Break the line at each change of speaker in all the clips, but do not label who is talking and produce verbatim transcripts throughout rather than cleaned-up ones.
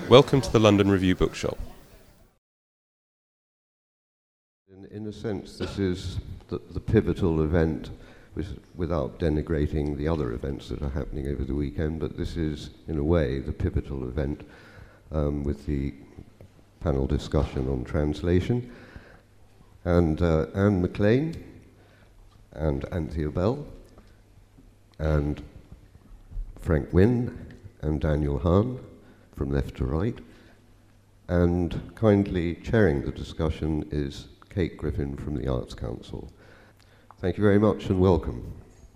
Welcome to the London Review Bookshop.
In, in a sense, this is the, the pivotal event, with, without denigrating the other events that are happening over the weekend, but this is, in a way, the pivotal event um, with the panel discussion on translation. And uh, Anne McLean and Anthea Bell and Frank Wynne and Daniel Hahn from left to right. And kindly chairing the discussion is Kate Griffin from the Arts Council. Thank you very much and welcome.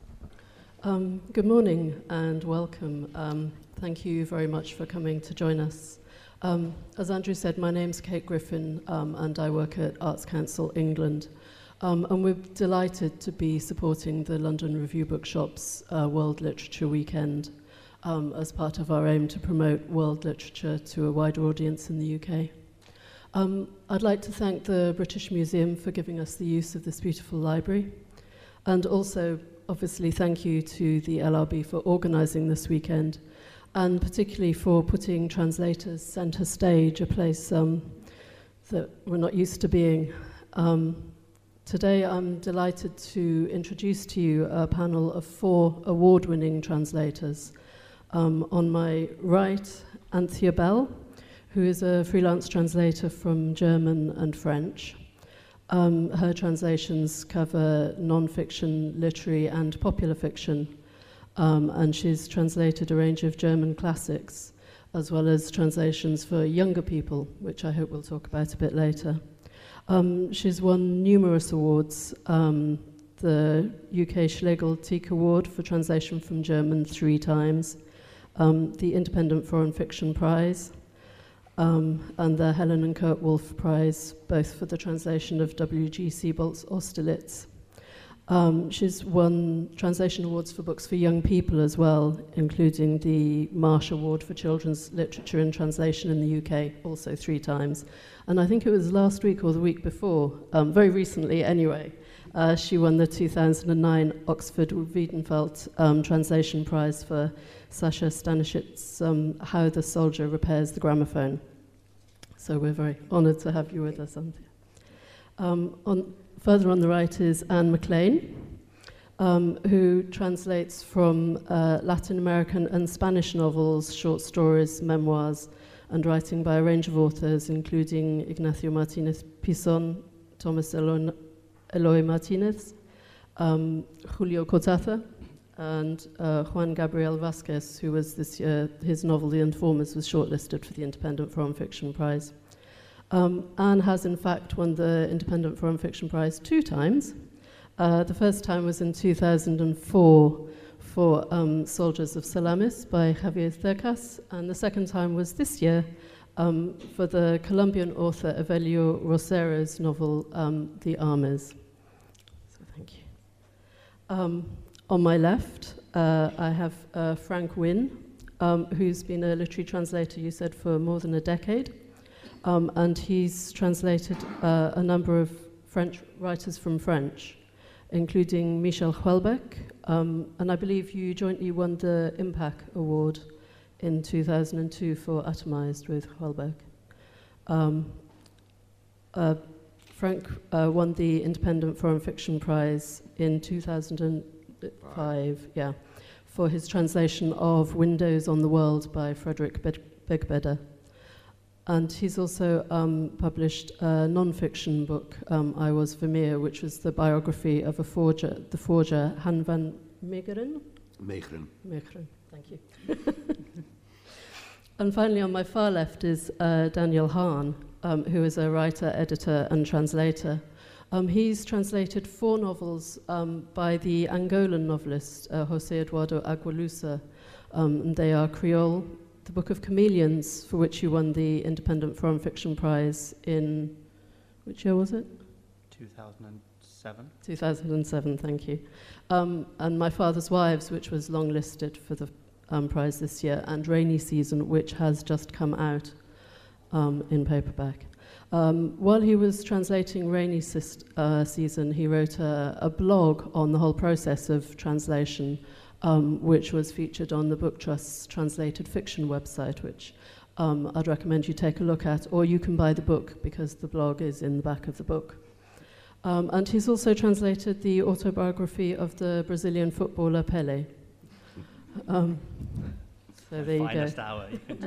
Um, good morning and welcome. Um, thank you very much for coming to join us. Um, as Andrew said, my name's Kate Griffin um, and I work at Arts Council England. Um, and we're delighted to be supporting the London Review Bookshop's uh, World Literature Weekend um, as part of our aim to promote world literature to a wider audience in the U K. Um, I'd like to thank the British Museum for giving us the use of this beautiful library, and also obviously thank you to the L R B for organising this weekend, and particularly for putting translators centre stage, a place um, that we're not used to being. Um, Today I'm delighted to introduce to you a panel of four award-winning translators. Um, on my right, Anthea Bell, who is a freelance translator from German and French. Um, her translations cover non-fiction, literary and popular fiction, um, and she's translated a range of German classics, as well as translations for younger people, which I hope we'll talk about a bit later. Um, she's won numerous awards, um, the U K Schlegel Tieck Award for translation from German three times, um, the Independent Foreign Fiction Prize, um, and the Helen and Kurt Wolff Prize, both for the translation of W G Siebold's Austerlitz. Um, she's won translation awards for books for young people as well, including the Marsh Award for Children's Literature and Translation in the U K, also three times. And I think it was last week or the week before, um, very recently anyway, uh, she won the two thousand nine Oxford Wiedenfeld um, Translation Prize for Sasha Stanishit's um, How the Soldier Repairs the Gramophone. So we're very honoured to have you with us, Anthea. Um, on, further on the right is Anne McLean, um, who translates from uh, Latin American and Spanish novels, short stories, memoirs, and writing by a range of authors, including Ignacio Martinez Pison, Thomas Eloy, Eloy Martinez, um, Julio Cortázar, and uh, Juan Gabriel Vasquez, who was this year, his novel The Informers was shortlisted for the Independent Foreign Fiction Prize. Um, Anne has in fact won the Independent Foreign Fiction Prize two times. Uh, the first time was in two thousand four for um, Soldiers of Salamis by Javier Cercas, and the second time was this year um, for the Colombian author Evelio Rosero's novel um, The Armies. So thank you. Um, on my left, uh, I have uh, Frank Wynne, um, who's been a literary translator, you said, for more than a decade. Um, and he's translated uh, a number of French writers from French, including Michel Houellebecq, um, and I believe you jointly won the Impact Award in two thousand two for Atomized with Houellebecq. Um, uh, Frank uh, won the Independent Foreign Fiction Prize in two thousand five, yeah, for his translation of Windows on the World by Frederick Begbeder. And he's also um, published a non-fiction book, um, I Was Vermeer, which was the biography of a forger, the forger Han van Meegeren.
Meegeren.
Meegeren, thank you. And finally, on my far left is uh, Daniel Hahn, um, who is a writer, editor, and translator. Um, he's translated four novels um, by the Angolan novelist uh, José Eduardo Agualusa, um, and they are Creole, The Book of Chameleons, for which you won the Independent Foreign Fiction Prize in, which year was it?
two thousand seven.
two thousand seven, thank you. Um, and My Father's Wives, which was longlisted for the um, prize this year, and Rainy Season, which has just come out um, in paperback. Um, while he was translating Rainy Sist- uh, Season, he wrote a, a blog on the whole process of translation, um, which was featured on the Book Trust's Translated Fiction website, which um, I'd recommend you take a look at, or you can buy the book because the blog is in the back of the book. Um, and he's also translated the autobiography of the Brazilian footballer Pelé. Um, so there you
Finest
go.
hour.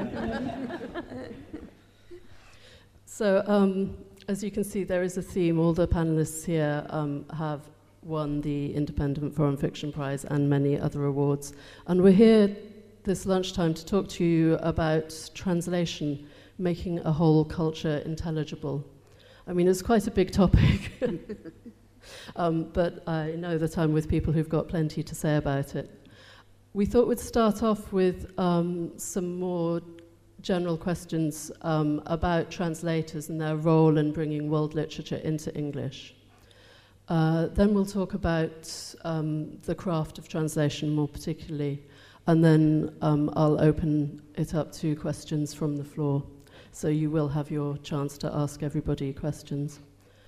So um, as you can see, there is a theme. All the panelists here um, have won the Independent Foreign Fiction Prize and many other awards. And we're here this lunchtime to talk to you about translation, making a whole culture intelligible. I mean, it's quite a big topic, um, but I know that I'm with people who've got plenty to say about it. We thought we'd start off with um, some more general questions um, about translators and their role in bringing world literature into English. Uh, then we'll talk about um, the craft of translation more particularly, and then um, I'll open it up to questions from the floor. So you will have your chance to ask everybody questions.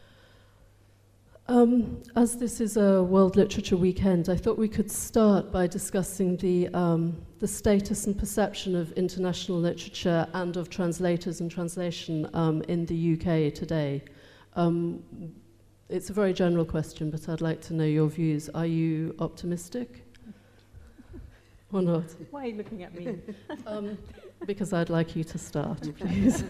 Um, as this is a World Literature Weekend, I thought we could start by discussing the, um, the status and perception of international literature and of translators and translation um, in the U K today. Um, it's a very general question, but I'd like to know your views. Are you optimistic or not?
Why are you looking at me?
um, because I'd like you to start, please.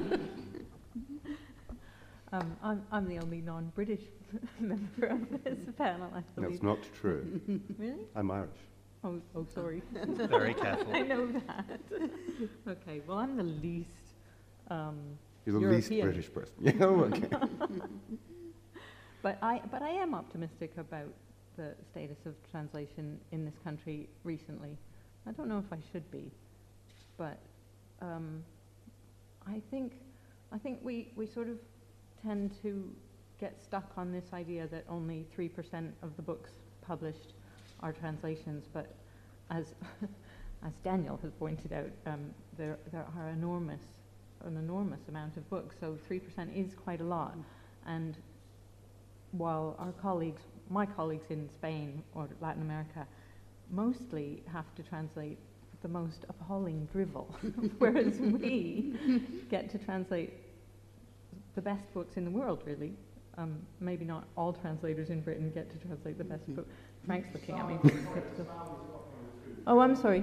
um, I'm, I'm the only non-British member of this panel, I believe.
That's not true.
Really?
I'm Irish.
Oh, oh, sorry.
Very careful.
I know that. Okay, well, I'm the least um,
You're the
European.
least British person. Yeah, okay.
But I, but I am optimistic about the status of translation in this country recently. I don't know if I should be, but um, I think I think we, we sort of tend to get stuck on this idea that only three percent of the books published are translations, but as as Daniel has pointed out, um, there there are enormous an enormous amount of books, so three percent is quite a lot. And while our colleagues, my colleagues in Spain or Latin America, mostly have to translate the most appalling drivel, whereas we get to translate the best books in the world, really. Um, maybe not all translators in Britain get to translate the best book. Frank's looking at me. Oh, I'm sorry.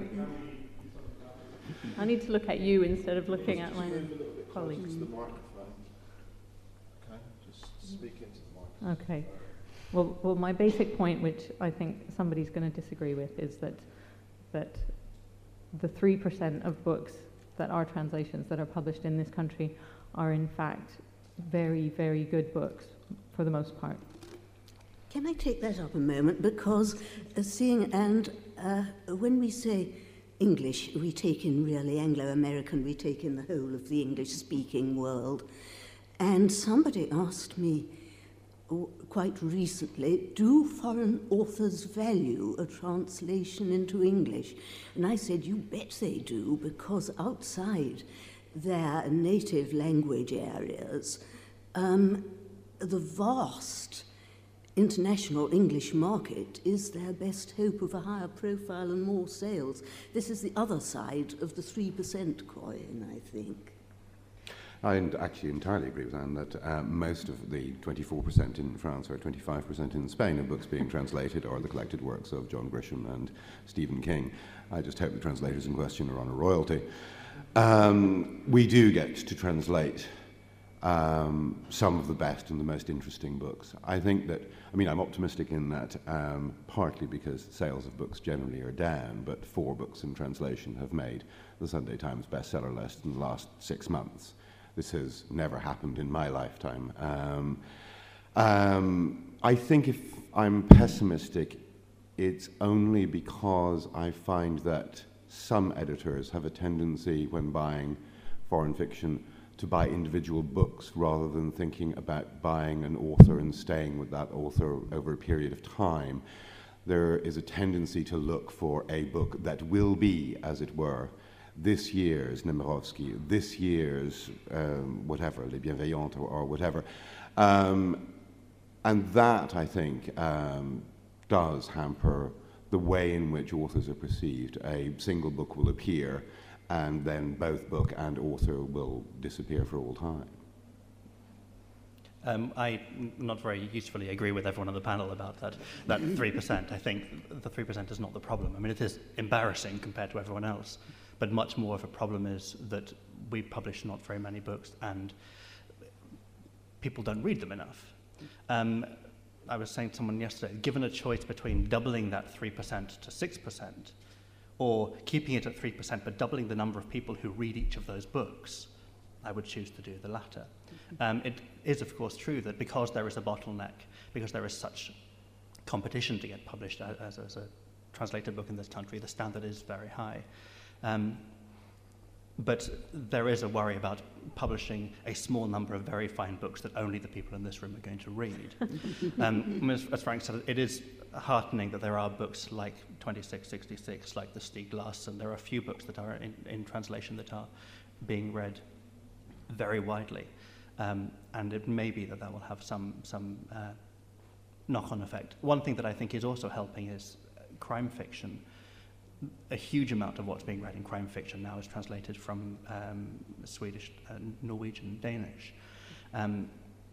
I need to look at you instead of looking at my colleagues. Okay. Well, well, my basic point, which I think somebody's going to disagree with, is that that the three percent of books that are translations that are published in this country are in fact very, very good books for the most part.
Can I take that up a moment? Because uh, seeing, and uh, when we say English, we take in really Anglo-American, we take in the whole of the English-speaking world. And somebody asked me quite recently, do foreign authors value a translation into English? And I said, you bet they do, because outside their native language areas, um, the vast international English market is their best hope of a higher profile and more sales. This is the other side of the three percent coin, I think.
I actually entirely agree with Anne that uh, most of the twenty-four percent in France or twenty-five percent in Spain of books being translated are the collected works of John Grisham and Stephen King. I just hope the translators in question are on a royalty. Um, we do get to translate um, some of the best and the most interesting books. I think that, I mean, I'm optimistic in that um, partly because sales of books generally are down, but four books in translation have made the Sunday Times bestseller list in the last six months. This has never happened in my lifetime. Um, um, I think if I'm pessimistic, it's only because I find that some editors have a tendency when buying foreign fiction to buy individual books rather than thinking about buying an author and staying with that author over a period of time. There is a tendency to look for a book that will be, as it were, this year's Nemirovsky, this year's um, whatever, Les Bienveillantes or, or whatever. Um, and that, I think, um, does hamper the way in which authors are perceived. A single book will appear and then both book and author will disappear for all time.
Um, I n- not very usefully agree with everyone on the panel about that, that three percent. I think the three percent is not the problem. I mean, it is embarrassing compared to everyone else, but much more of a problem is that we publish not very many books and people don't read them enough. Um, I was saying to someone yesterday, given a choice between doubling that three percent to six percent or keeping it at three percent but doubling the number of people who read each of those books, I would choose to do the latter. Um, it is, of course, true that because there is a bottleneck, because there is such competition to get published as, as a translated book in this country, the standard is very high. Um, but there is a worry about publishing a small number of very fine books that only the people in this room are going to read. um, as, as Frank said, it is heartening that there are books like twenty-six sixty-six, like the Stieg Larsson. There are a few books that are in, in translation that are being read very widely. Um, and it may be that that will have some, some uh, knock-on effect. One thing that I think is also helping is crime fiction. A huge amount of what's being read in crime fiction now is translated from um, Swedish, uh, Norwegian, Danish. Um,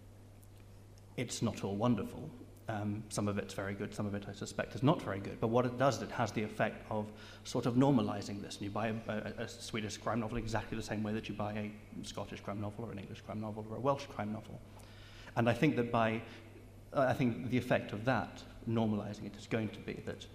it's not all wonderful. Um, some of it's very good, some of it I suspect is not very good. But what it does, it has the effect of sort of normalizing this. And you buy a, a, a Swedish crime novel exactly the same way that you buy a Scottish crime novel or an English crime novel or a Welsh crime novel. And I think that by, uh, I think the effect of that, normalizing it, is going to be that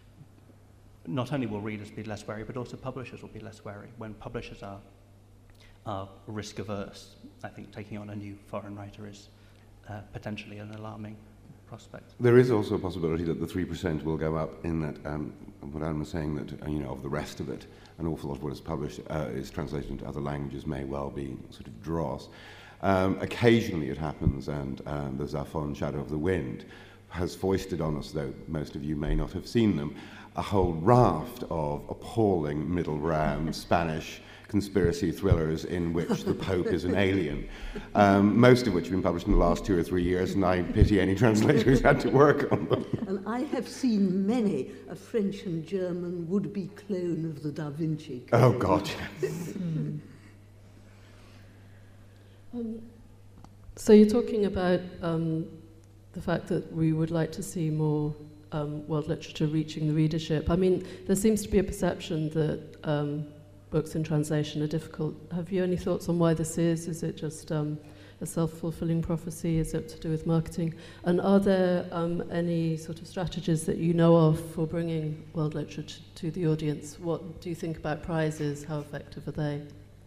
not only will readers be less wary, but also publishers will be less wary. When publishers are, are risk averse, I think taking on a new foreign writer is uh, potentially an alarming prospect.
There is also a possibility that the three percent will go up in that, um, what Anne was saying, that uh, you know, of the rest of it, an awful lot of what is published uh, is translated into other languages, may well be sort of dross. Um, occasionally it happens, and um, the Zafon Shadow of the Wind has foisted on us, though most of you may not have seen them, a whole raft of appalling middle-ground Spanish conspiracy thrillers in which the Pope is an alien, um, most of which have been published in the last two or three years, and I pity any translator who's had to work on them.
And I have seen many a French and German would-be clone of the Da Vinci Code.
Oh, God.
mm. um, so you're talking about um, the fact that we would like to see more um, world literature reaching the readership. I mean, there seems to be a perception that um, books in translation are difficult. Have you any thoughts on why this is? Is it just um, a self-fulfilling prophecy? Is it to do with marketing? And are there um, any sort of strategies that you know of for bringing world literature to the audience? What do you think about prizes? How effective are they?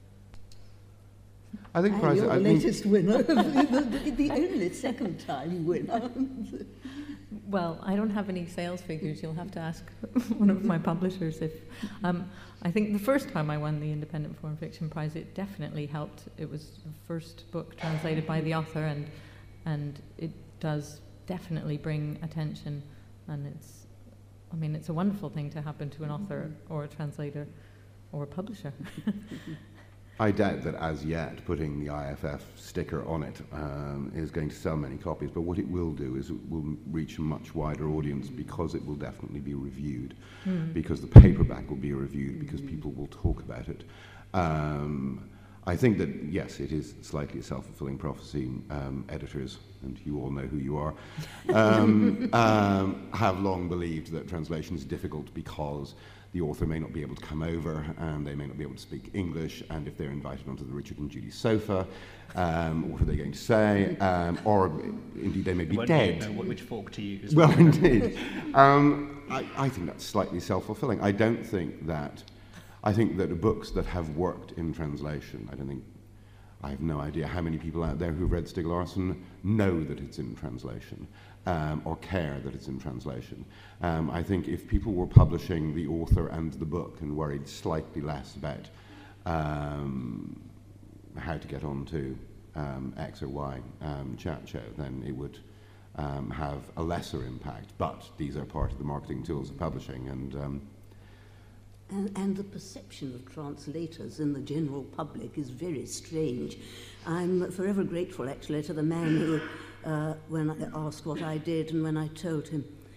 I think
and
prizes...
you're the
I
latest think winner, the, the only second-time winner.
Well, I don't have any sales figures. You'll have to ask one of my publishers. If um, I think the first time I won the Independent Foreign Fiction Prize, it definitely helped. It was the first book translated by the author, and and it does definitely bring attention. And it's, I mean, it's a wonderful thing to happen to an author or a translator or a publisher.
I doubt that as yet putting the I F F sticker on it um, is going to sell many copies, but what it will do is it will reach a much wider audience because it will definitely be reviewed, mm. because the paperback will be reviewed, because people will talk about it. Um, I think that, yes, it is slightly a self-fulfilling prophecy. Um, editors, and you all know who you are, um, um, have long believed that translation is difficult because the author may not be able to come over, and they may not be able to speak English, and if they're invited onto the Richard and Judy sofa, um, what are they going to say? Um, or indeed, they may be
well,
dead.
You know which fork to use.
Well, indeed. Um, I, I think that's slightly self-fulfilling. I don't think that... I think that books that have worked in translation, I don't think... I have no idea how many people out there who've read Stieg Larsson know that it's in translation. Um, or care that it's in translation. Um, I think if people were publishing the author and the book and worried slightly less about um, how to get onto um, X or Y um, chat show, then it would um, have a lesser impact. But these are part of the marketing tools of publishing, and um,
And, and the perception of translators in the general public is very strange. I'm forever grateful, actually, to the man who, uh, when I asked what I did and when I told him,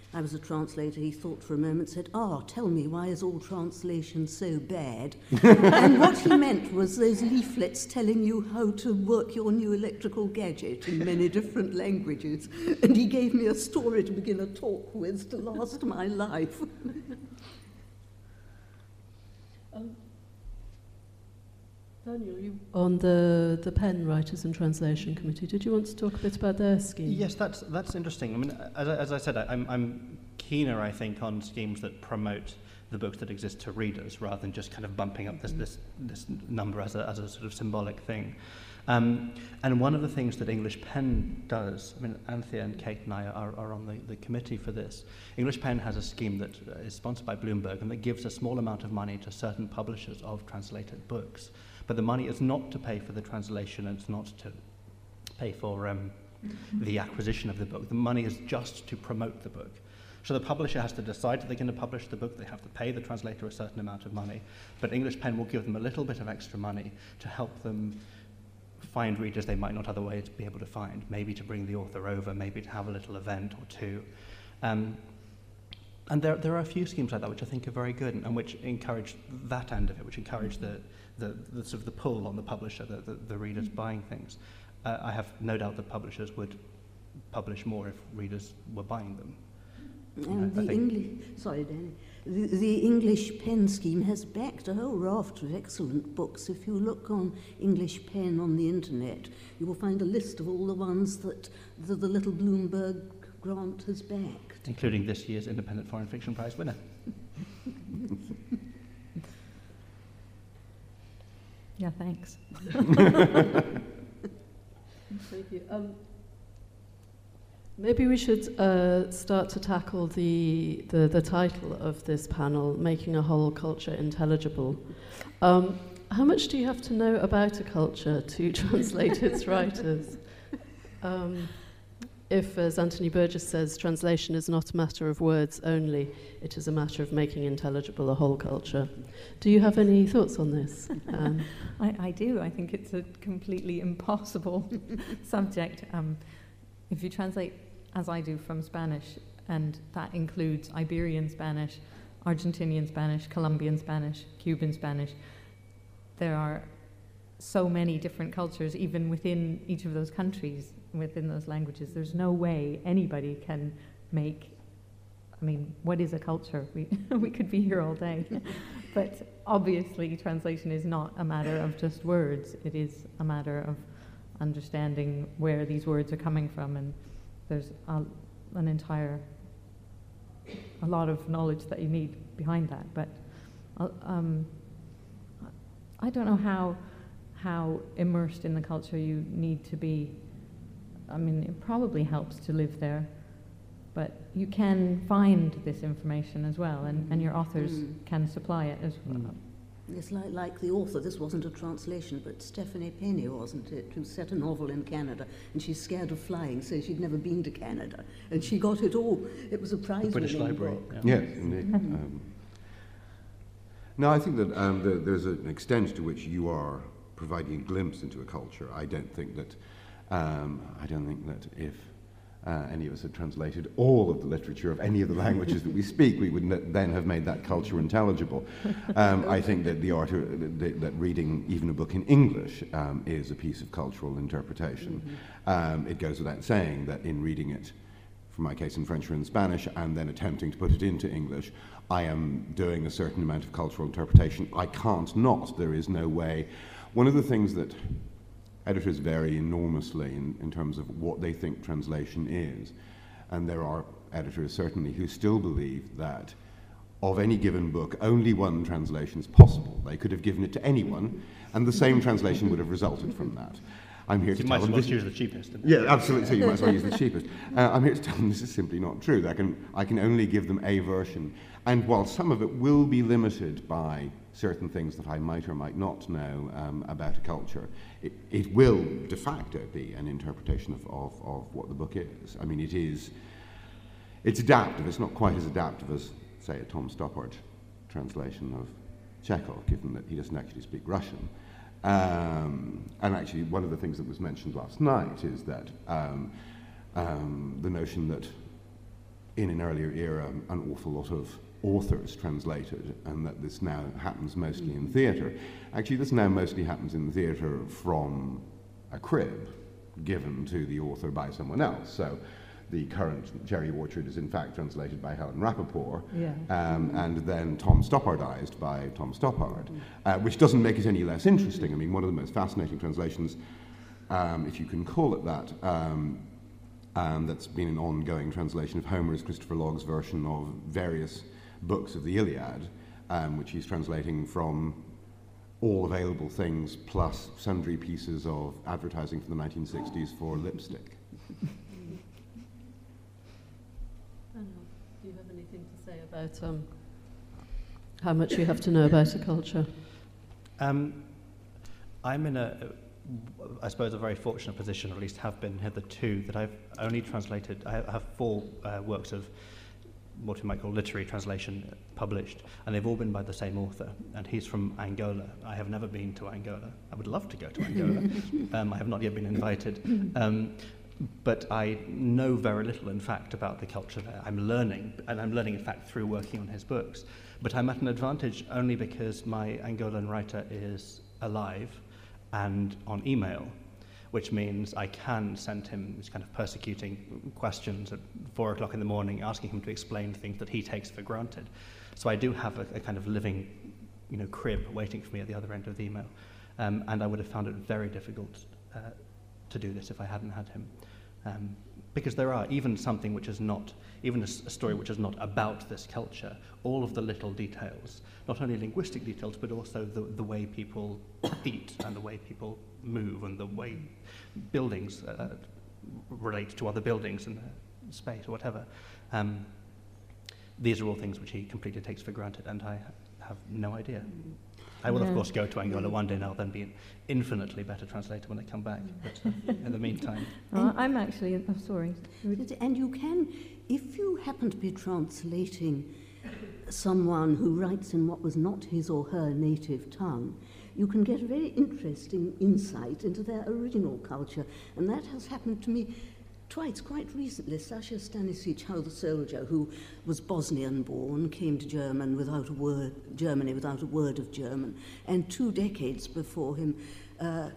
I was a translator. He thought for a moment, said, "Ah, tell me, why is all translation so bad?" And what he meant was those leaflets telling you how to work your new electrical gadget in many different languages. And he gave me a story to begin a talk with to last my life.
um, Daniel, you on the, the PEN Writers and Translation Committee, did you want to talk a bit about their scheme?
Yes, that's that's interesting. I mean, as I, as I said, I, I'm, I'm keener, I think, on schemes that promote the books that exist to readers rather than just kind of bumping up this this, this number as a, as a sort of symbolic thing. Um, and one of the things that English Pen does, I mean, Anthea and Kate and I are, are on the, the committee for this. English Pen has a scheme that uh, is sponsored by Bloomberg and that gives a small amount of money to certain publishers of translated books. But the money is not to pay for the translation, and it's not to pay for um, the acquisition of the book. The money is just to promote the book. So the publisher has to decide that they're going to publish the book. They have to pay the translator a certain amount of money. But English Pen will give them a little bit of extra money to help them find readers they might not otherwise be able to find, maybe to bring the author over, maybe to have a little event or two. Um, and there, there are a few schemes like that which I think are very good and, and which encourage that end of it, which encourage the, the, the sort of the pull on the publisher, the, the, the readers buying things. Uh, I have no doubt that publishers would publish more if readers were buying them.
And
I
the
think-
English, sorry, Danny. The, the English Pen scheme has backed a whole raft of excellent books. If you look on English Pen on the internet, you will find a list of all the ones that the, the little Bloomberg grant has backed.
Including this year's Independent Foreign Fiction Prize winner.
Yeah, thanks.
Thank you. Um, maybe we should uh, start to tackle the, the, the title of this panel, Making a Whole Culture Intelligible. Um, how much do you have to know about a culture to translate its writers? Um, if, as Anthony Burgess says, translation is not a matter of words only, it is a matter of making intelligible a whole culture. Do you have any thoughts on this, Anne?
I, I do. I think it's a completely impossible subject. Um, if you translate, as I do, from Spanish, and that includes Iberian Spanish, Argentinian Spanish, Colombian Spanish, Cuban Spanish, there are so many different cultures, even within each of those countries, within those languages. There's no way anybody can make, I mean, what is a culture? We, we could be here all day. But obviously, translation is not a matter of just words. It is a matter of understanding where these words are coming from, and there's a, an entire, a lot of knowledge that you need behind that. But uh, um, I don't know how how immersed in the culture you need to be. I mean, it probably helps to live there, but you can find this information as well, and, and your authors mm. can supply it as well. Mm.
It's like, like the author, this wasn't a translation, but Stephanie Penny, wasn't it, who set a novel in Canada, and she's scared of flying, so she'd never been to Canada, and she got it all. It was a prize-winning
British Library.
book.
Yeah.
Yes, indeed. um, no, I think that um, the, there's an extent to which you are providing a glimpse into a culture. I don't think that um, I don't think that if uh, any of us had translated all of the literature of any of the languages that we speak, we would n- then have made that culture intelligible. Um, I think that the art of, that, that reading even a book in English um, is a piece of cultural interpretation. Mm-hmm. Um, it goes without saying that in reading it, for my case in French or in Spanish, and then attempting to put it into English, I am doing a certain amount of cultural interpretation. I can't not. There is no way. One of the things that editors vary enormously in, in terms of what they think translation is, and there are editors certainly who still believe that of any given book, only one translation is possible. They could have given it to anyone, and the same translation would have resulted from that. I'm here
So
to
you
tell
might as
them
well
this.
use the cheapest.
Yeah, absolutely. So you might as well use the cheapest. Uh, I'm here to tell them this is simply not true. I can, I can only give them a version. And while some of it will be limited by certain things that I might or might not know um, about a culture, it, it will de facto be an interpretation of, of, of what the book is. I mean, it is, it's adaptive. It's not quite as adaptive as, say, a Tom Stoppard translation of Chekhov, given that he doesn't actually speak Russian. Um, and actually, one of the things that was mentioned last night is that um, um, the notion that in an earlier era, an awful lot of authors translated, and that this now happens mostly in theatre. Actually, this now mostly happens in the theatre from a crib given to the author by someone else. So the current Cherry Orchard is in fact translated by Helen Rappaport,
yeah.
um, and then Tom Stoppardized by Tom Stoppard, uh, which doesn't make it any less interesting. I mean, one of the most fascinating translations, um, if you can call it that, um, um, that's been an ongoing translation of Homer is Christopher Logg's version of various books of the Iliad, um, which he's translating from all available things plus sundry pieces of advertising from the nineteen sixties for lipstick.
Do you have anything to say about um, how much you have to know about a culture?
Um, I'm in a, I suppose, a very fortunate position, or at least have been hitherto, that I've only translated, I have four uh, works of what we might call literary translation published, and they've all been by the same author, and he's from Angola. I have never been to Angola. I would love to go to Angola. um, I have not yet been invited. Um, but I know very little, in fact, about the culture there. I'm learning, and I'm learning, in fact, through working on his books. But I'm at an advantage only because my Angolan writer is alive and on email, which means I can send him these kind of persecuting questions at four o'clock in the morning, asking him to explain things that he takes for granted. So I do have a, a kind of living, you know, crib waiting for me at the other end of the email. Um, and I would have found it very difficult uh, to do this if I hadn't had him. Um, because there are, even something which is not, even a, s- a story which is not about this culture, all of the little details, not only linguistic details, but also the, the way people eat and the way people move and the way buildings uh, relate to other buildings in the space or whatever. Um, these are all things which he completely takes for granted, and I ha- have no idea. I will,
Yeah.
of course, go to Angola one day, and I'll then be an infinitely better translator when I come back. But uh, in the meantime...
Uh, I'm actually, I'm sorry.
And you can, if you happen to be translating someone who writes in what was not his or her native tongue, you can get a very interesting insight into their original culture. And that has happened to me twice, quite recently. Sasha Stanisic, How the Soldier, who was Bosnian-born, came to German without a word, Germany without a word of German. And two decades before him, uh,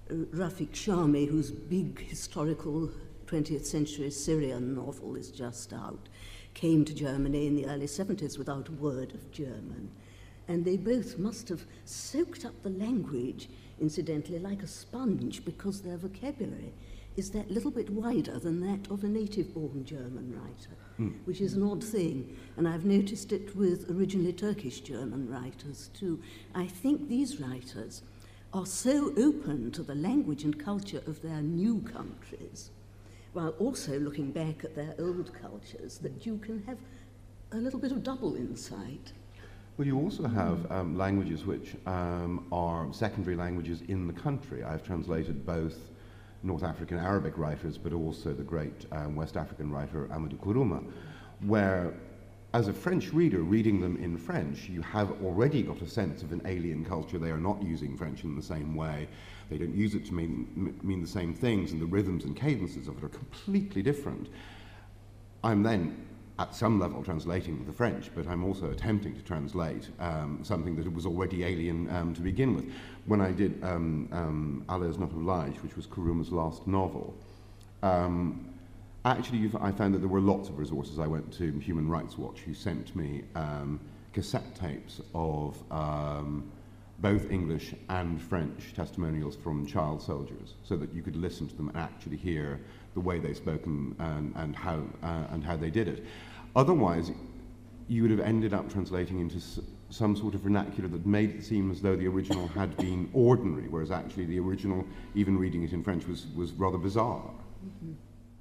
Rafik Shami, whose big historical twentieth century Syrian novel is just out, came to Germany in the early seventies without a word of German. And they both must have soaked up the language, incidentally, like a sponge, because their vocabulary is that little bit wider than that of a native-born German writer, mm. which is an odd thing. And I've noticed it with originally Turkish German writers, too. I think these writers are so open to the language and culture of their new countries, while also looking back at their old cultures, that you can have a little bit of double insight.
Well, you also have um, languages which um, are secondary languages in the country. I've translated both North African Arabic writers, but also the great um, West African writer Amadou Kourouma, where, as a French reader, reading them in French, you have already got a sense of an alien culture. They are not using French in the same way. They don't use it to mean, m- mean the same things, and the rhythms and cadences of it are completely different. I'm then, at some level, translating the French, but I'm also attempting to translate um, something that was already alien um, to begin with. When I did um, um, Allah is Not Obliged, which was Kourouma's last novel, um, actually you've, I found that there were lots of resources. I went to Human Rights Watch, who sent me um, cassette tapes of um, both English and French testimonials from child soldiers, so that you could listen to them and actually hear the way they spoke and, and, and, how, uh, and how they did it. Otherwise, you would have ended up translating into s- some sort of vernacular that made it seem as though the original had been ordinary, whereas actually the original, even reading it in French, was, was rather bizarre.
Mm-hmm.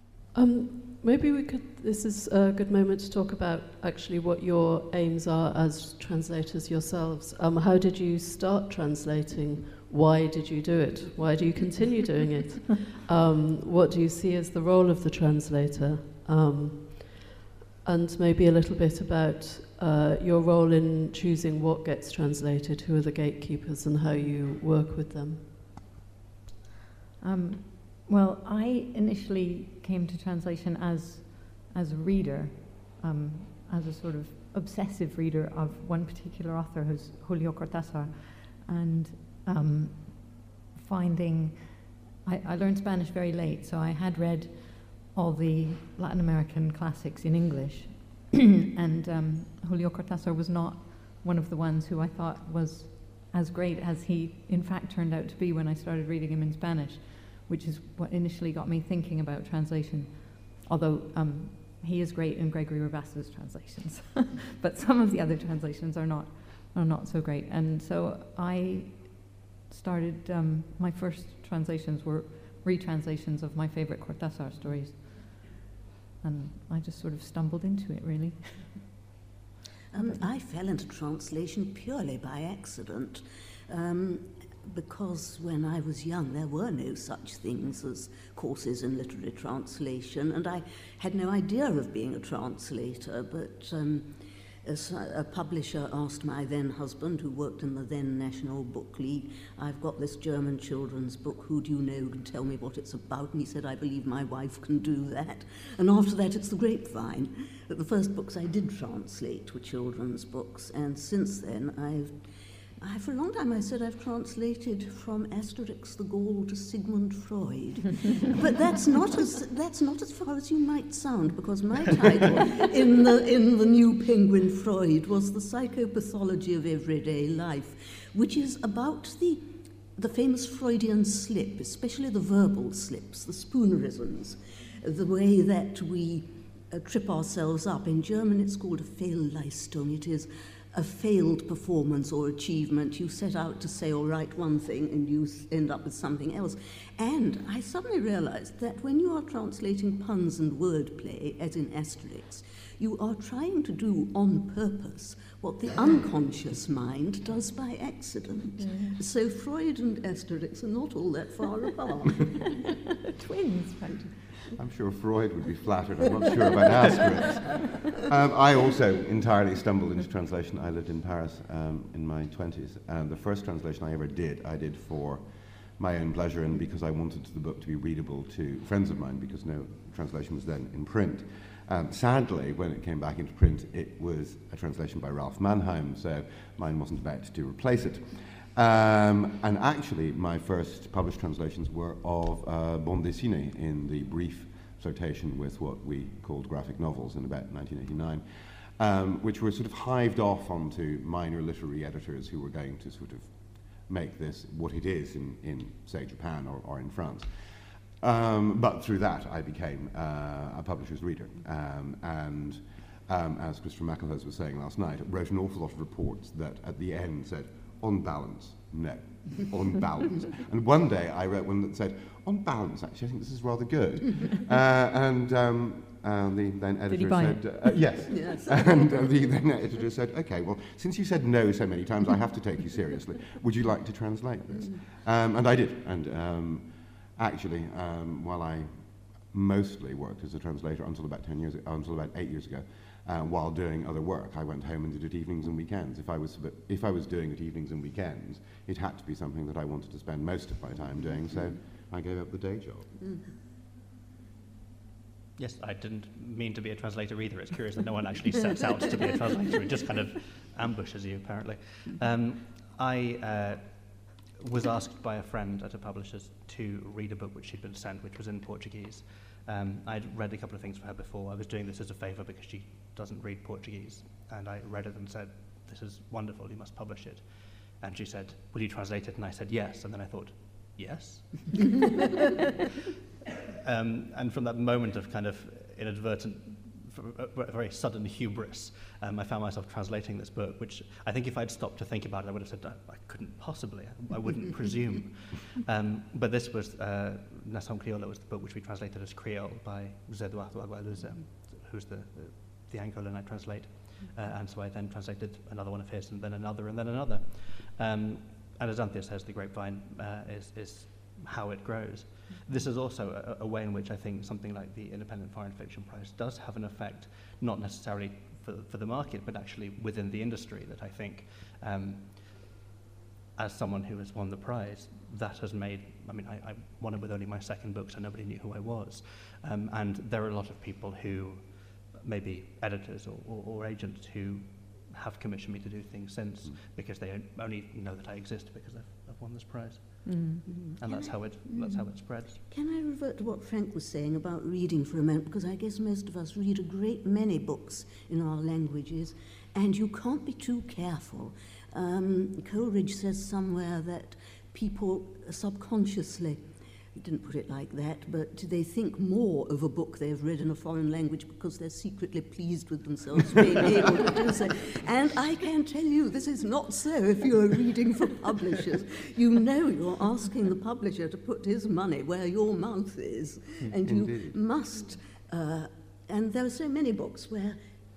Um, maybe we could, this is a good moment to talk about actually what your aims are as translators yourselves. Um, how did you start translating? Why did you do it? Why do you continue doing it? Um, what do you see as the role of the translator? Um, and maybe a little bit about uh, your role in choosing what gets translated, who are the gatekeepers, and how you work with them.
Um, well, I initially came to translation as as a reader, um, as a sort of obsessive reader of one particular author, who's Julio Cortázar, and um, finding, I, I learned Spanish very late, so I had read all the Latin American classics in English, and um, Julio Cortázar was not one of the ones who I thought was as great as he in fact turned out to be when I started reading him in Spanish, which is what initially got me thinking about translation, although um, he is great in Gregory Rabassa's translations, but some of the other translations are not are not so great. And so I started, um, my first translations were retranslations of my favorite Cortázar stories, and I just sort of stumbled into it, really.
Um, I fell into translation purely by accident, um, because when I was young there were no such things as courses in literary translation, and I had no idea of being a translator, but um, as a publisher asked my then husband, who worked in the then National Book League, I've got this German children's book, who do you know who can tell me what it's about? And he said, I believe my wife can do that. And after that, it's the grapevine. But the first books I did translate were children's books, and since then I've I, for a long time I said I've translated from Asterix the Gaul to Sigmund Freud. But that's not as that's not as far as you might sound, because my title in the in the new Penguin Freud was The Psychopathology of Everyday Life, which is about the the famous Freudian slip, especially the verbal slips, the spoonerisms, the way that we uh, trip ourselves up. In German it's called a Fehlleistung. It is a failed performance or achievement. You set out to say or write one thing and you end up with something else. And I suddenly realized that when you are translating puns and wordplay, as in Asterix, you are trying to do on purpose what the unconscious mind does by accident. Yeah. So Freud and Asterix are not all that far apart.
Twins, practically.
I'm sure Freud would be flattered. I'm not sure about Asterix. Um, I also entirely stumbled into translation. I lived in Paris um, in my twenties, and the first translation I ever did, I did for my own pleasure and because I wanted the book to be readable to friends of mine, because no translation was then in print. Um, sadly, when it came back into print, it was a translation by Ralph Mannheim, so mine wasn't about to replace it. Um, and actually, my first published translations were of uh, bande dessinée in the brief flirtation with what we called graphic novels in about nineteen eighty-nine, um, which were sort of hived off onto minor literary editors who were going to sort of make this what it is in, in say, Japan or, or in France. Um, but through that, I became uh, a publisher's reader, um, and um, as Christopher McElhose was saying last night, wrote an awful lot of reports that at the end said, on balance, no. On balance. And one day I wrote one that said, on balance, actually, I think this is rather good. uh, and um, uh, the then editor
Did he buy
said,
it?
Uh, yes.
Yes.
And uh, the then editor said, okay, well, since you said no so many times, I have to take you seriously. Would you like to translate this? Um, and I did. And um, actually, um, while I mostly worked as a translator until about ten years, until about eight years ago, Uh, while doing other work, I went home and did it evenings and weekends. If I was if I was doing it evenings and weekends, it had to be something that I wanted to spend most of my time doing. So I gave up the day job.
Mm.
Yes, I didn't mean to be a translator either. It's curious that no one actually sets out to be a translator. It just kind of ambushes you, apparently. Um, I uh, was asked by a friend at a publisher's to read a book which she'd been sent, which was in Portuguese. Um, I'd read a couple of things for her before. I was doing this as a favour because she doesn't read Portuguese. And I read it and said, this is wonderful, you must publish it. And she said, will you translate it? And I said, yes. And then I thought, yes? um, and from that moment of kind of inadvertent, a very sudden hubris, um, I found myself translating this book, which I think if I'd stopped to think about it, I would have said, I couldn't possibly, I wouldn't presume. Um, but this was, uh, Nação Crioula was the book which we translated as Creole by José Eduardo Agualusa, who's the, the, the Angolan I translate. Uh, and so I then translated another one of his, and then another, and then another. Um, and as Anthea says, the grapevine uh, is, is how it grows. This is also a, a way in which I think something like the Independent Foreign Fiction Prize does have an effect, not necessarily for, for the market, but actually within the industry, that I think, um, as someone who has won the prize, that has made, I mean, I, I won it with only my second book, so nobody knew who I was. Um, and there are a lot of people who maybe editors or, or, or agents who have commissioned me to do things since mm. because they only know that I exist because I've, I've won this prize. Mm. Mm-hmm. And that's how it that's how it spreads.
Can I revert to what Frank was saying about reading for a moment? Because I guess most of us read a great many books in our languages, and you can't be too careful. Um, Coleridge says somewhere that people subconsciously, he didn't put it like that, but they think more of a book they've read in a foreign language because they're secretly pleased with themselves being able to do so. And I can tell you this is not so if you're reading for publishers. You know you're asking the publisher to put his money where your mouth is. And you Indeed. must, uh, and there are so many books where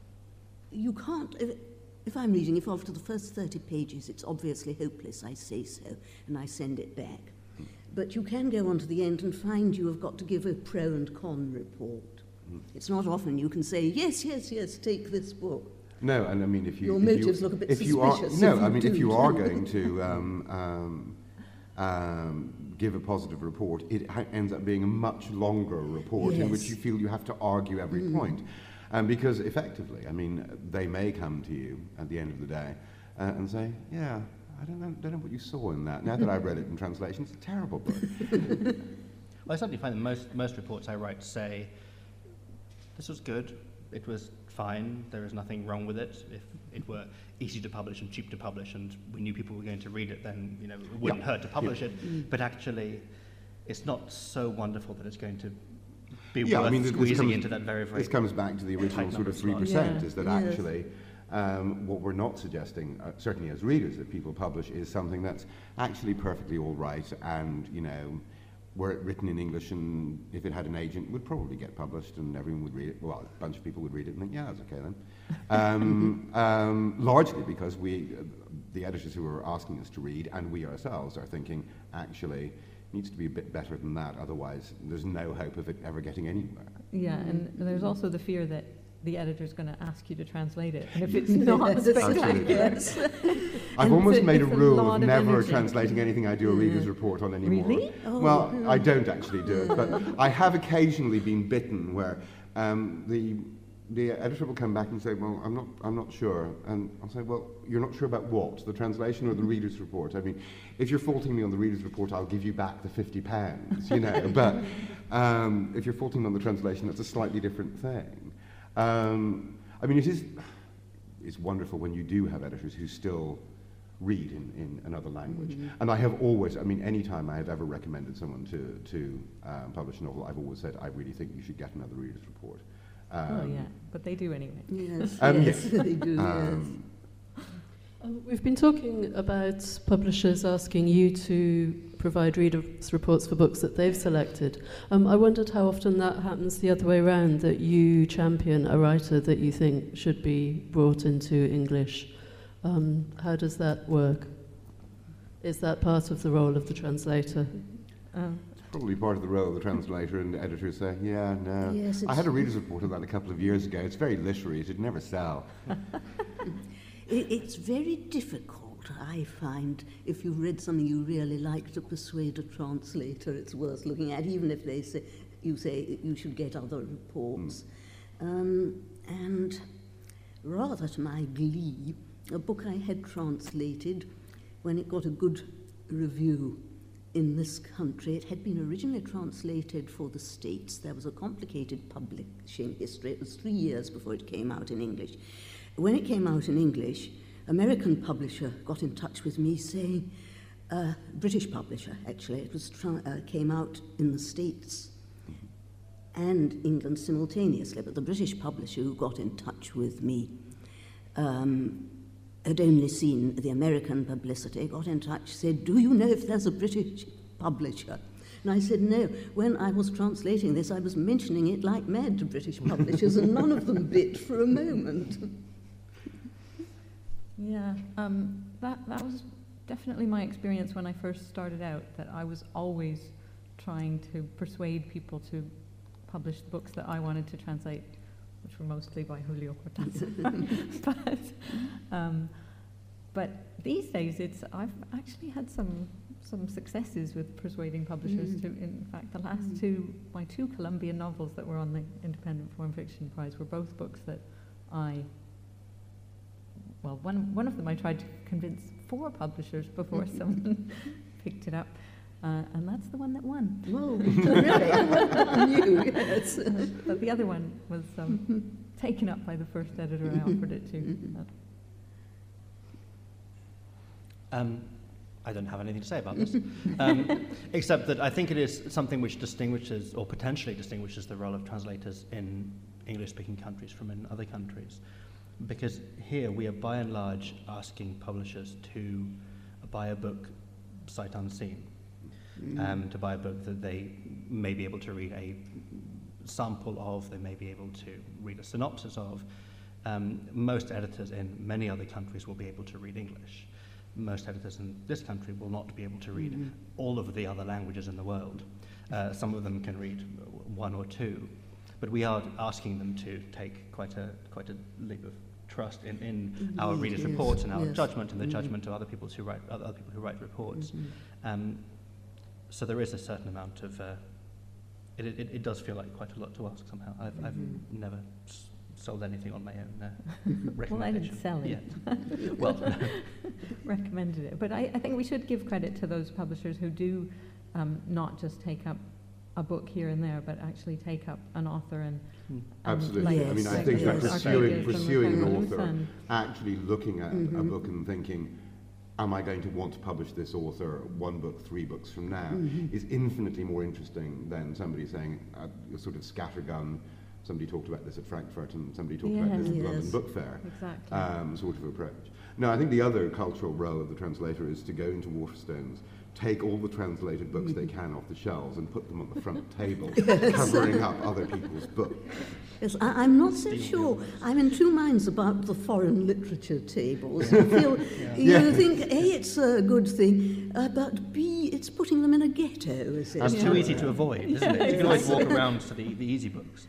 you can't, if, if I'm reading, if after the first thirty pages it's obviously hopeless, I say so, and I send it back. But you can go on to the end and find you have got to give a pro and con report. Mm. It's not often you can say, yes, yes, yes, take this book.
No, and I mean, if you...
Your
if
motives
you,
look a bit
if
suspicious.
You are,
if
no,
you
I mean,
do.
if you are going to um, um, um, give a positive report, it ha- ends up being a much longer report yes. in which you feel you have to argue every mm. point. Um, because effectively, I mean, they may come to you at the end of the day uh, and say, yeah, I don't know, don't know what you saw in that. Now that I've read it in translation, it's a terrible book.
Well, I certainly find that most, most reports I write say, this was good, it was fine, there is nothing wrong with it. If it were easy to publish and cheap to publish and we knew people were going to read it, then you know it wouldn't yeah. hurt to publish yeah. it. But actually, it's not so wonderful that it's going to be
yeah,
worth
I mean,
squeezing
comes,
into that very, very
This comes back to the original sort of three percent,
yeah.
is that
yes.
actually um, what we're not suggesting, uh, certainly as readers, that people publish is something that's actually perfectly all right, and, you know, were it written in English and if it had an agent, would probably get published and everyone would read it. Well, a bunch of people would read it and think, yeah, that's okay then. Um, um, largely because we, uh, the editors who are asking us to read, and we ourselves are thinking, actually, needs to be a bit better than that, otherwise there's no hope of it ever getting anywhere.
Yeah, and there's also the fear that the editor's going to ask you to translate it, and if it's not spectacular.
I've almost so made a rule a of never of translating anything I do a reader's report on anymore.
Really?
Oh, well, no. I don't actually do it, but I have occasionally been bitten where um, the the editor will come back and say, well, I'm not, I'm not sure. And I'll say, well, you're not sure about what? The translation or the reader's report? I mean, if you're faulting me on the reader's report, I'll give you back the fifty pounds, you know. But um, if you're faulting me on the translation, that's a slightly different thing. Um, I mean, it is, it's wonderful when you do have editors who still read in, in another language. Mm-hmm. And I have always, I mean, any time I have ever recommended someone to, to um, publish a novel, I've always said, I really think you should get another reader's report. Um,
oh, yeah, but they do anyway.
Yes,
um,
yes,
yes.
they do,
um,
yes.
Um, we've been talking about publishers asking you to provide readers' reports for books that they've selected. Um, I wondered how often that happens the other way around, that you champion a writer that you think should be brought into English. Um, how does that work? Is that part of the role of the translator?
Um,
Probably part of the role of the translator, and the editors say, yeah, no.
Yes,
I had a reader's report of that a couple of years ago. It's very literary. It'd never sell.
it, it's very difficult, I find, if you've read something you really like, to persuade a translator it's worth looking at, even if they say you say you should get other reports. Mm. Um, and rather to my glee, a book I had translated, when it got a good review in this country, it had been originally translated for the States. There was a complicated publishing history. It was three years before it came out in English. When it came out in English, American publisher got in touch with me saying, uh, British publisher, actually, it was tra- uh, came out in the States and England simultaneously, but the British publisher who got in touch with me um, had only seen the American publicity, got in touch, said, do you know if there's a British publisher? And I said, no. When I was translating this, I was mentioning it like mad to British publishers, and none of them bit for a moment.
Yeah, um, that, that was definitely my experience when I first started out, that I was always trying to persuade people to publish the books that I wanted to translate, which were mostly by Julio Cortázar. but, um, but these days, it's I've actually had some some successes with persuading publishers
Mm.
to, in fact, the last
Mm.
two, my two Columbian novels that were on the Independent Foreign Fiction Prize were both books that I, well, one, one of them I tried to convince four publishers before someone picked it up, uh, and that's the one that won.
Whoa, really? Well done, you, yes.
Uh, but the other one was um, taken up by the first editor I offered it to. Uh,
Um, I don't have anything to say about this, um, except that I think it is something which distinguishes, or potentially distinguishes, the role of translators in English-speaking countries from in other countries. Because here we are by and large asking publishers to buy a book sight unseen, um, to buy a book that they may be able to read a sample of, they may be able to read a synopsis of. Um, most editors in many other countries will be able to read English. Most editors in this country will not be able to read mm-hmm. all of the other languages in the world. Uh, some of them can read one or two, but we are asking them to take quite a quite a leap of trust in, in mm-hmm. our readers'
yes.
reports and our
yes.
judgment and the
mm-hmm.
judgment of other people who write other people who write reports.
Mm-hmm.
Um, so there is a certain amount of uh, it, it. It does feel like quite a lot to ask somehow. I've
Mm-hmm.
I've never s- sold anything on my own uh, recommendation.
Well, I didn't sell it.
Yet. Well,
recommended it. But I, I think we should give credit to those publishers who do um, not just take up a book here and there, but actually take up an author and...
Hmm.
and
Absolutely.
Yes,
I mean, I
yes,
think that
yes.
pursuing,
Arcadius and
pursuing an
Macmillan
author,
and-
actually looking at a
Mhm.
book and thinking, am I going to want to publish this author one book, three books from now,
Mhm.
is infinitely more interesting than somebody saying uh, a sort of scattergun. Somebody talked about this at Frankfurt and somebody talked about this at the
Yes.
London Book Fair.
Exactly.
Um, sort of approach. No, I think the other cultural role of the translator is to go into Waterstones, take all the translated books they can off the shelves and put them on the front table, covering up other people's books.
Yes, I, I'm not so sure. I'm in two minds about the foreign literature tables. You feel, you
Yeah.
think, A, it's a good thing, uh, but B, it's putting them in a ghetto, is it?
It's
Yeah.
too easy to avoid, isn't
Yeah,
it? You can always
exactly.
walk around to the, the easy books.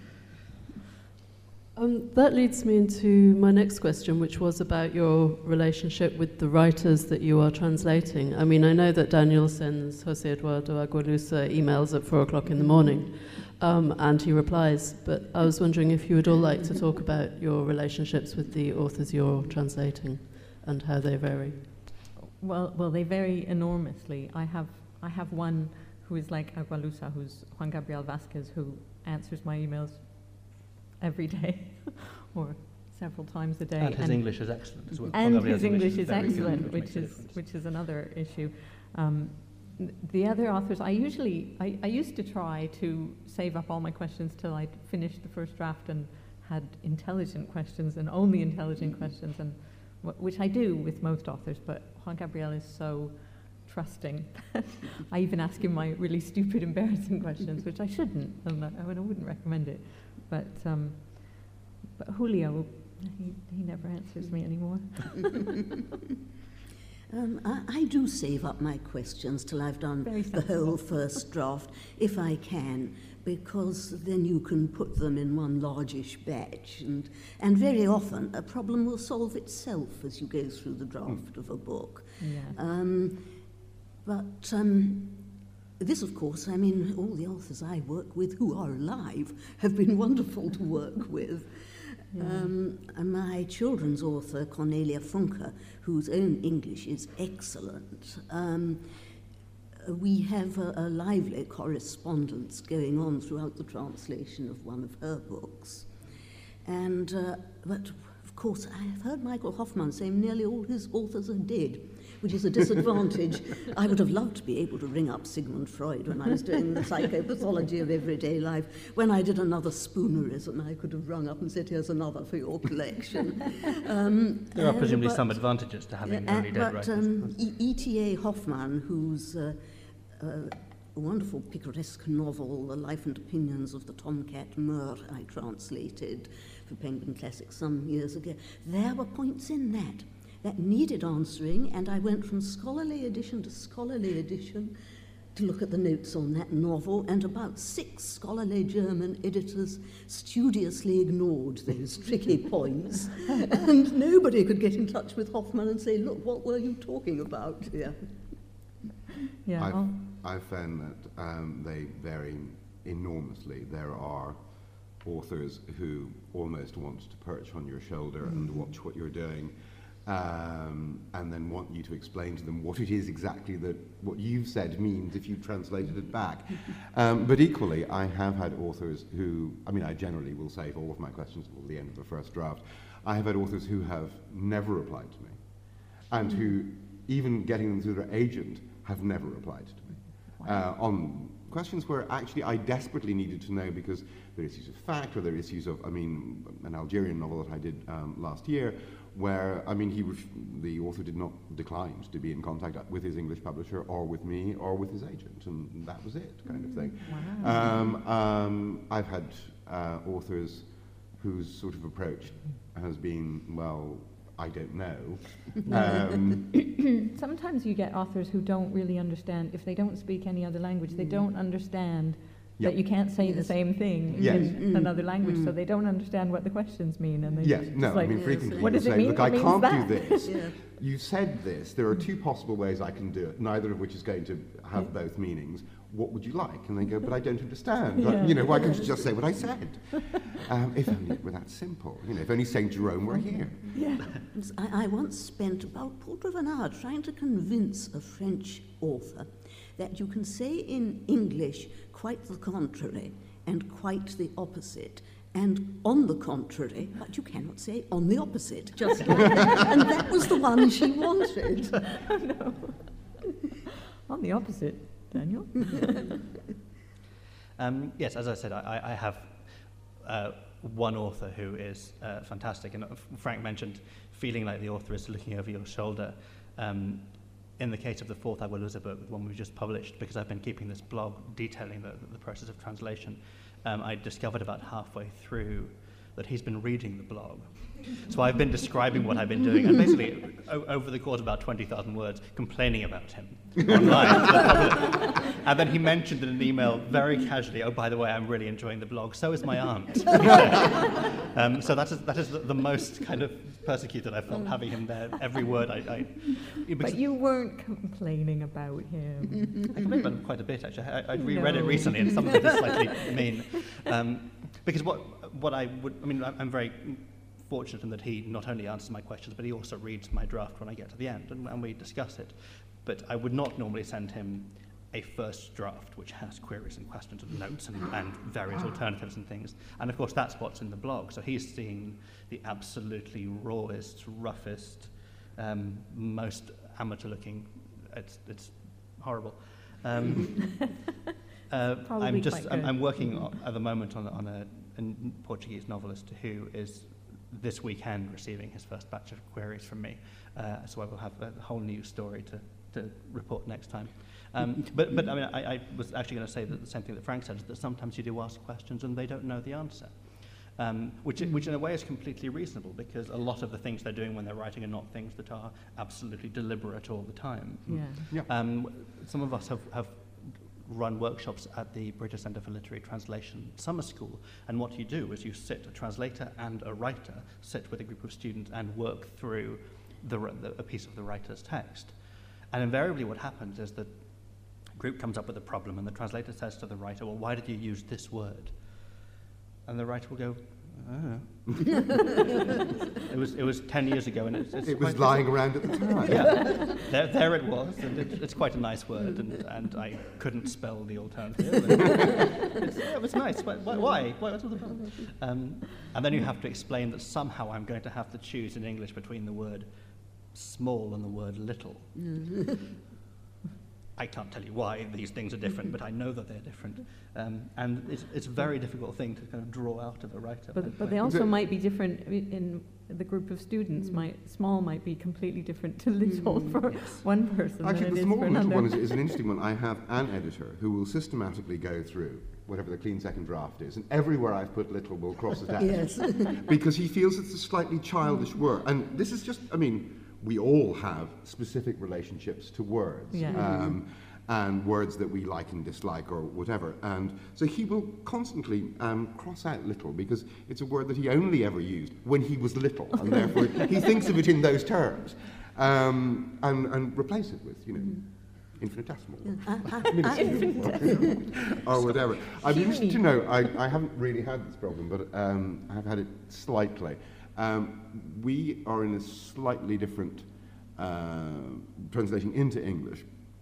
Um, that leads me into my next question, which was about your relationship with the writers that you are translating. I mean, I know that Daniel sends Jose Eduardo Agualusa emails at four o'clock in the morning, um, and he replies, but I was wondering if you would all like to talk about your relationships with the authors you're translating and how they vary.
Well, well, they vary enormously. I have, I have one who is like Agualusa, who's Juan Gabriel Vasquez, who answers my emails every day or several times a day.
And his English is excellent as well.
And
Juan Gabriel's
his English is
very good,
excellent,
makes
which
a
is
difference.
which is another issue. Um, n- the other authors, I usually, I, I used to try to save up all my questions till I'd finished the first draft and had intelligent questions and only intelligent questions, and wh- which I do with most authors, but Juan Gabriel is so trusting. I even ask him my really stupid, embarrassing questions, which I shouldn't, and I, I mean, I wouldn't recommend it. But um, but Julio, he, he never answers me anymore.
Um, I, I do save up my questions till I've done
Very
the
sensible.
whole first draft, if I can, because then you can put them in one largish batch, and, and very often a problem will solve itself as you go through the draft of a book.
Yeah.
Um, but um, this, of course, I mean, all the authors I work with who are alive have been wonderful to work with.
Yeah.
Um, and my children's author, Cornelia Funke, whose own English is excellent, um, we have a, a lively correspondence going on throughout the translation of one of her books. And, uh, but of course, I have heard Michael Hoffman say nearly all his authors are dead, which is a disadvantage. I would have loved to be able to ring up Sigmund Freud when I was doing the psychopathology of everyday life. When I did another Spoonerism, I could have rung up and said, here's another for your collection. Um,
There are
uh,
presumably
but-
some advantages to having
uh,
only dead
but
writers.
um, E T A Hoffman, whose uh, uh, wonderful picaresque novel, The Life and Opinions of the Tomcat Mur, I translated for Penguin Classics some years ago, there were points in that that needed answering, and I went from scholarly edition to scholarly edition to look at the notes on that novel, and about six scholarly German editors studiously ignored those tricky points, and nobody could get in touch with Hoffman and say, look, what were you talking about here?
Yeah.
I've,
I'll-
I've found that um, they vary enormously. There are authors who almost want to perch on your shoulder mm-hmm. and watch what you're doing, um, and then want you to explain to them what it is exactly that what you've said means if you translated it back. Um, but equally, I have had authors who, I mean, I generally will save all of my questions till the end of the first draft. I have had authors who have never replied to me, and mm-hmm. who, even getting them through their agent, have never replied to me. Wow. Uh, on questions where actually I desperately needed to know, because there are issues of fact, or there are issues of, I mean, an Algerian novel that I did um, last year, where, I mean, he ref- the author did not decline to be in contact with his English publisher, or with me, or with his agent, and that was it, kind of thing. Wow. Um, um, I've had uh, authors whose sort of approach has been, well, I don't know. Um,
Sometimes you get authors who don't really understand, if they don't speak any other language, they don't understand yep. that you can't say yes. the same thing
yes.
in
mm.
another language,
mm.
so they don't understand what the questions mean. And they
yes,
just
no,
like,
I mean, frequently
what
you
does it
say,
mean?
look,
What
I can't
that?
do this.
yeah.
You said this, there are two possible ways I can do it, neither of which is going to have both meanings. What would you like? And they go, but I don't understand.
Yeah.
I, you know, why can't you just say what I said? Um, if only it were that simple. You know, if only Saint Jerome were here.
Yeah. I, I once spent about a quarter of an hour trying to convince a French author that you can say in English quite the contrary and quite the opposite, and on the contrary, but you cannot say on the opposite, just like that. And that was the one she wanted.
Oh, no. On the opposite, Daniel.
um, yes, as I said, I, I have uh, one author who is uh, fantastic, and Frank mentioned feeling like the author is looking over your shoulder. Um, in the case of the fourth I Will Elizabeth, the one we just published, because I've been keeping this blog detailing the, the process of translation, um, I discovered about halfway through that he's been reading the blog. So I've been describing what I've been doing, and basically, o- over the course of about twenty thousand words, complaining about him online to the public. And then he mentioned in an email very casually, oh, by the way, I'm really enjoying the blog, so is my aunt. um, so that is, that is the, the most kind of persecuted I felt, having him there, every word I... I
but you weren't complaining about him.
I complained about him quite a bit, actually. I, I'd reread
no.
it recently, and some of it is slightly mean. Um, because what, what I would... I mean, I'm very... fortunate in that he not only answers my questions, but he also reads my draft when I get to the end, and, and we discuss it. But I would not normally send him a first draft which has queries and questions and notes and, and various alternatives and things. And of course that's what's in the blog. So he's seeing the absolutely rawest, roughest, um, most amateur-looking. It's it's horrible. Um, uh, I'm just I'm, I'm working on, at the moment on on a, a Portuguese novelist who is this weekend receiving his first batch of queries from me. Uh, so I will have a whole new story to, to report next time. Um, but, but I mean, I, I was actually going to say that the same thing that Frank said, is that sometimes you do ask questions and they don't know the answer. Um, which, which in a way is completely reasonable, because a lot of the things they're doing when they're writing are not things that are absolutely deliberate all the time.
Yeah.
Yeah.
Um, some of us have, have run workshops at the British Centre for Literary Translation summer school, and what you do is you sit, a translator and a writer, sit with a group of students and work through the, the, a piece of the writer's text. And invariably what happens is that a group comes up with a problem, and the translator says to the writer, well, why did you use this word? And the writer will go, I don't know. it was it was ten years ago, and it's, it's
it was
quite
lying around at the time.
Yeah, there, there it was, and it, it's quite a nice word, and, and I couldn't spell the alternative. It's, yeah, it was nice. Why? Why? why? What's the problem? Um, and then you have to explain that somehow I'm going to have to choose in English between the word small and the word little. I can't tell you why these things are different, but I know that they're different. Um, and it's, it's a very difficult thing to kind of draw out of a writer.
But, but they also might be different in the group of students. Mm. Might, small might be completely different to little mm. for yes. one person
Actually,
than
the
it
small
is for
little
another.
one is, is an interesting one. I have an editor who will systematically go through whatever the clean second draft is, and everywhere I've put little will cross it out.
Yes.
Because he feels it's a slightly childish word. And this is just, I mean, we all have specific relationships to words.
Yeah.
Um, and words that we like and dislike or whatever. And so he will constantly um, cross out little, because it's a word that he only ever used when he was little, and therefore he thinks of it in those terms, um, and, and replace it with, you know, infinitesimal.
Yeah, I, I,
or whatever. I'd be interested to know, I, I haven't really had this problem, but um, I've had it slightly. Um, we are in a slightly different uh, translation into English,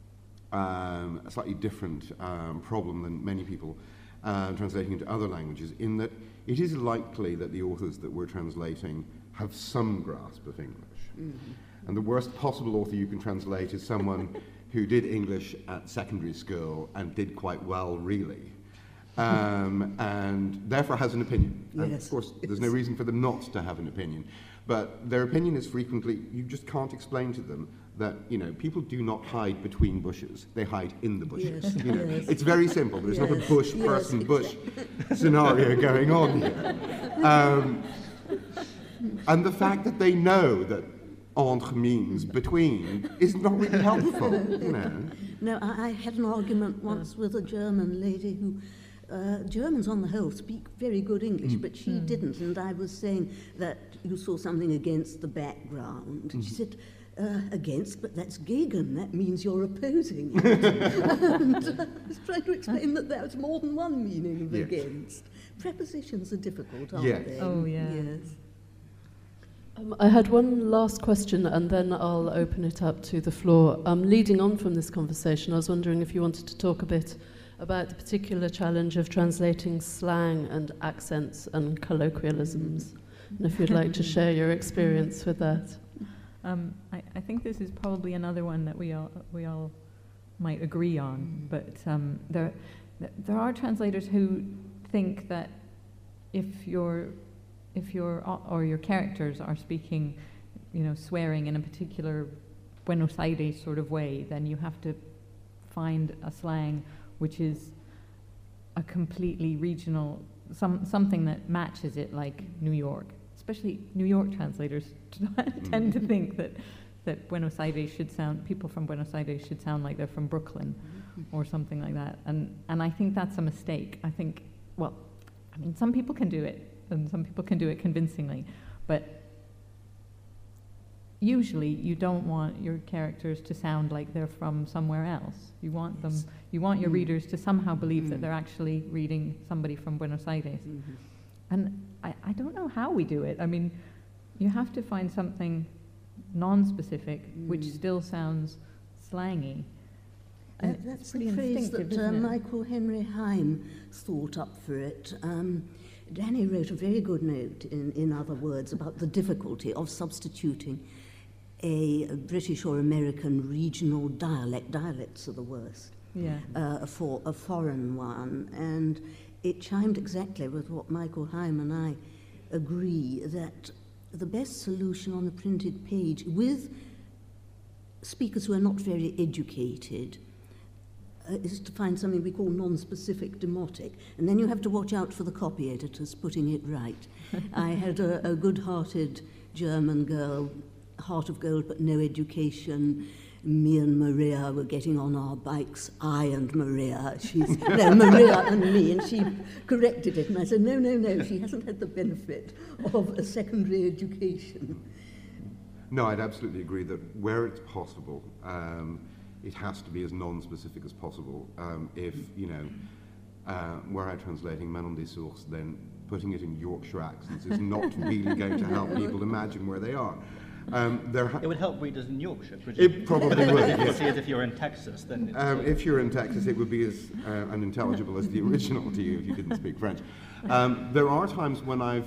um, a slightly different um, problem than many people uh, translating into other languages, in that it is likely that the authors that we're translating have some grasp of English. Mm-hmm. And the worst possible author you can translate is someone who did English at secondary school and did quite well, really, um, and therefore has an opinion.
Yes.
And of course, there's no reason for them not to have an opinion. But their opinion is frequently, you just can't explain to them that, you know, people do not hide between bushes. They hide in the bushes.
Yes,
you know,
yes.
It's very simple. There's
Yes,
not a bush
yes,
person bush
exactly.
scenario going on here. Um, and the fact that they know that entre means between is not really helpful, you know.
No, I, I had an argument once with a German lady who, uh, Germans on the whole speak very good English,
Mm.
but she mm. didn't, and I was saying that you saw something against the background.
Mm.
She said, uh, against, but that's gegen, that means you're opposing. And uh, I was trying to explain that that's more than one meaning of
Yes.
against. Prepositions are difficult, aren't
Yes.
they?
Oh, yeah.
Yes.
Um, I had one last question and then I'll open it up to the floor. Um, leading on from this conversation, I was wondering if you wanted to talk a bit about the particular challenge of translating slang and accents and colloquialisms, and if you'd like to share your experience with that.
Um, I, I think this is probably another one that we all we all might agree on, but um, there there are translators who think that if you're if your or your characters are speaking, you know, swearing in a particular Buenos Aires sort of way, then you have to find a slang which is a completely regional, some something that matches it, like New York. Especially New York translators tend to think that that Buenos Aires should sound, people from Buenos Aires should sound like they're from Brooklyn or something like that. And and I think that's a mistake. I think, well, I mean, some people can do it, and some people can do it convincingly, but usually you don't want your characters to sound like they're from somewhere else. You want them, you want your
Mm.
readers to somehow believe
Mm.
that they're actually reading somebody from Buenos Aires.
Mm-hmm.
And I, I don't know how we do it. I mean, you have to find something non-specific which
Mm.
still sounds slangy. And
That, that's
it's pretty
the phrase
instinctive,
that uh,
isn't it?
Michael Henry Heim thought up for it. Um, Danny wrote a very good note, in, in other words, about the difficulty of substituting a, a British or American regional dialect. Dialects are the worst.
Yeah.
Uh, for a foreign one. And it chimed exactly with what Michael Heim and I agree, that the best solution on the printed page with speakers who are not very educated uh, is to find something we call non-specific demotic, and then you have to watch out for the copy editors putting it right. I had a, a good-hearted German girl, heart of gold but no education. Me and Maria were getting on our bikes, I and Maria. She's, no, Maria and me, and she corrected it, and I said, no, no, no, she hasn't had the benefit of a secondary education.
No, I'd absolutely agree that where it's possible, um, it has to be as non-specific as possible. Um, if, you know, uh, were I translating Manon des Sources, then putting it in Yorkshire accents is not really going to help people imagine where they are. Um, there ha-
It would help readers in Yorkshire, presumably.
it probably would,
If
yes.
if you're in Texas, then it's,
Um, if you're in Texas, it would be as uh, unintelligible as the original to you if you didn't speak French. Um, there are times when I've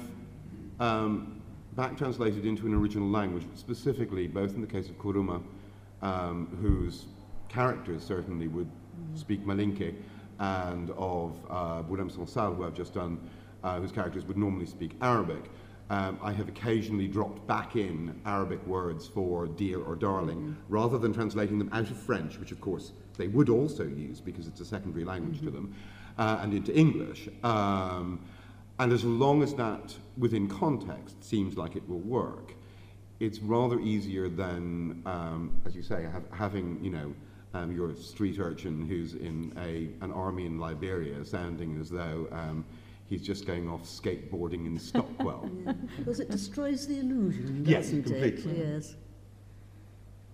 um, back translated into an original language, specifically both in the case of Kuruma, um, whose characters certainly would speak Malinke, and of uh, Bourem Sansal, who I've just done, uh, whose characters would normally speak Arabic. Um, I have occasionally dropped back in Arabic words for dear or darling, mm-hmm. rather than translating them out of French, which of course they would also use because it's a secondary language mm-hmm. to them, uh, and into English. Um, and as long as that, within context, seems like it will work, it's rather easier than, um, as you say, have, having, you know, um, your street urchin who's in a, an army in Liberia sounding as though um, he's just going off skateboarding in Stockwell.
Yeah. Because it destroys the illusion,
Yes,
doesn't
completely.
it? Yes.